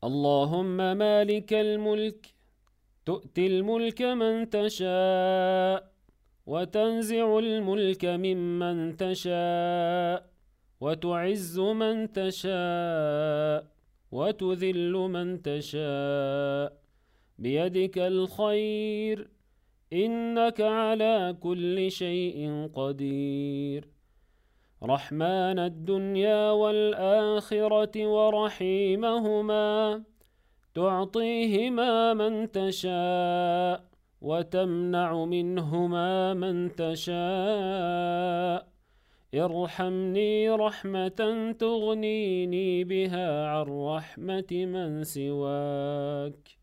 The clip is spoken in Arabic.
اللهم مالك الملك تؤتي الملك من تشاء وتنزع الملك ممن تشاء وتعز من تشاء وتذل من تشاء بيدك الخير إنك على كل شيء قدير رحمن الدنيا والآخرة ورحيمهما تعطيهما من تشاء وتمنع منهما من تشاء ارحمني رحمة تغنيني بها عن رحمة من سواك